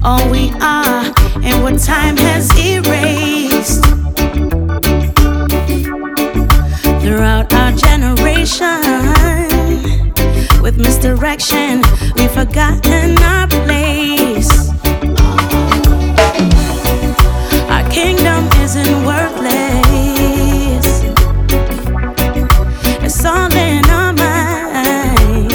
all we are and what time has erased. Throughout our generation, with misdirection, we've forgotten our place. Our kingdom isn't worthless. It's all in our mind,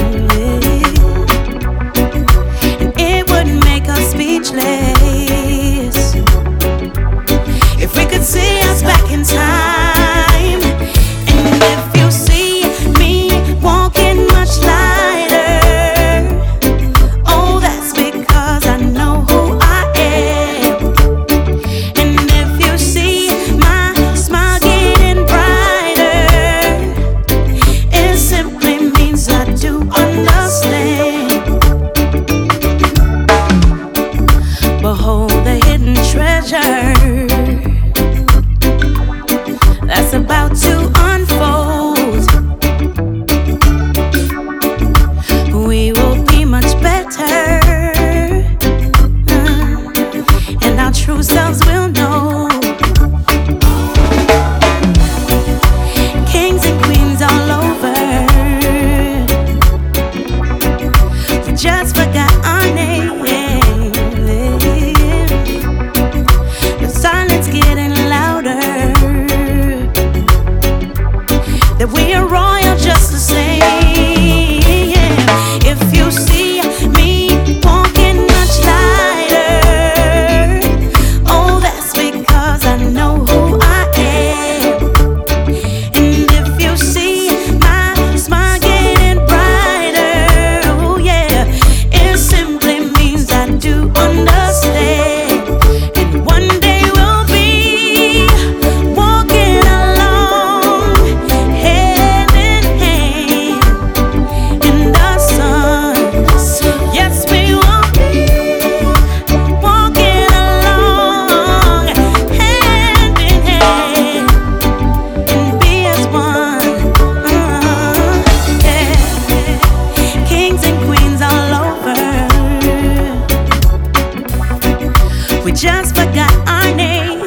and it would make us speechless if we could see us back in time. And if you see me walking much lighter, oh, that's because I know who I am. And if you see my smile getting brighter, it simply means I do understand. Behold the hidden treasure that's about to unfold. We will be much better, and our true selves will know. Kings and queens all over, we just forgot our name. The silence getting louder, that we are royal just the same. If you see me walking much lighter, oh, that's because I know who I am. And if you see my smile getting brighter, oh yeah, it simply means I do understand. And one day we'll be walking along hand in hand in the sun. Yes, we will be walking along hand in hand and be as one. Yeah. Kings and queens all over, we just forgot our name.